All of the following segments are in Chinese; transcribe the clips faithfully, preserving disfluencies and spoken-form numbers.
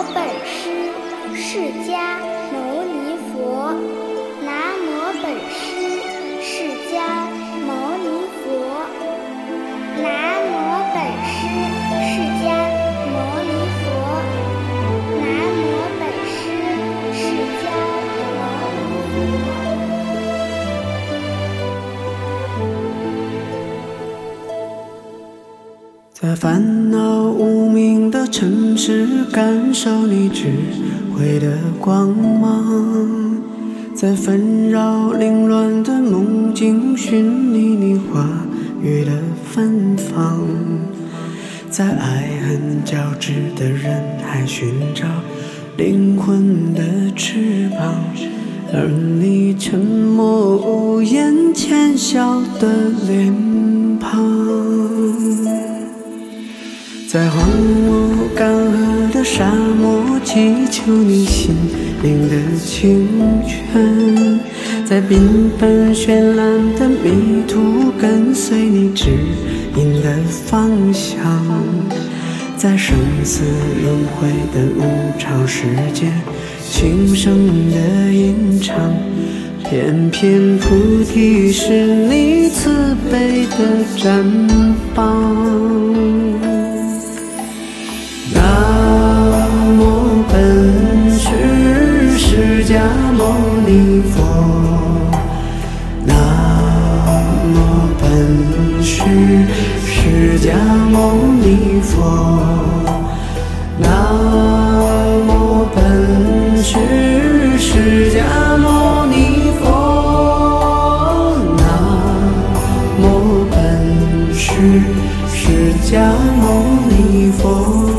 本师释迦牟尼佛，南无本师释迦牟尼佛，南无本师释迦牟尼佛，南无本师释迦牟尼佛。 在烦恼无明的城市，感受你智慧的光芒；在纷扰凌乱的梦境，寻觅你话语的芬芳；在爱恨交织的人海，寻找灵魂的翅膀，而你沉默无言，浅笑的脸庞。在荒芜干涸的沙漠，祈求你心灵的清泉；在缤纷绚烂的迷途，跟随你指引的方向；在生死轮回的无常世界，轻声的吟唱，片片菩提是你慈悲的绽放。南无本师释迦牟尼佛，南无本师释迦牟尼佛，南无本师释迦牟尼佛，南无本师释迦牟尼佛。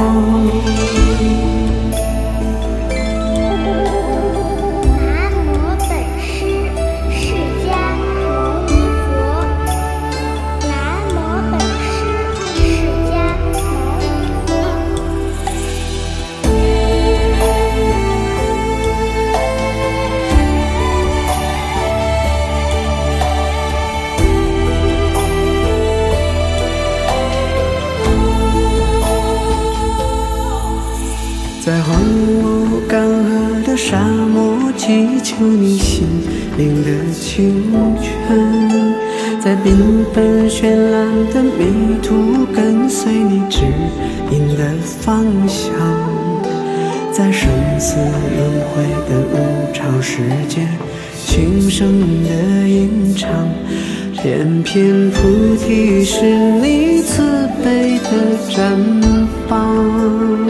在荒芜干涸的沙漠，祈求你心灵的清泉；在缤纷绚烂的迷途，跟随你指引的方向；在生死轮回的无常世界，轻声的吟唱，片片菩提是你慈悲的绽放。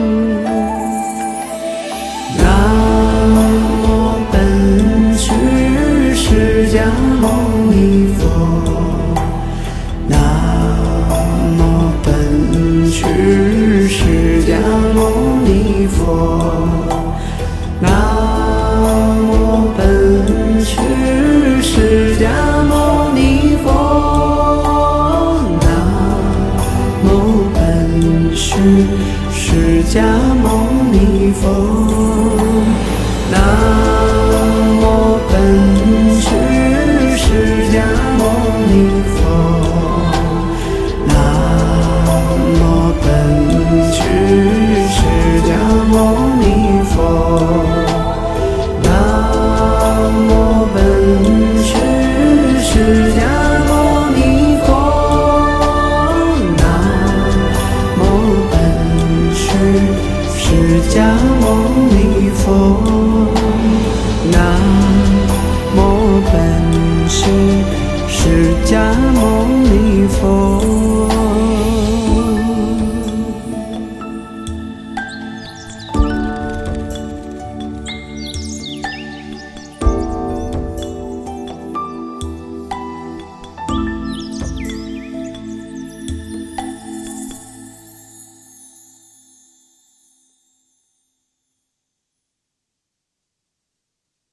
释迦牟尼佛，南无本师释迦牟尼佛，南无本师释迦牟尼佛，南无本师释迦牟尼佛，南无本师释迦牟尼佛，南无本师释迦牟尼佛，南无本师释迦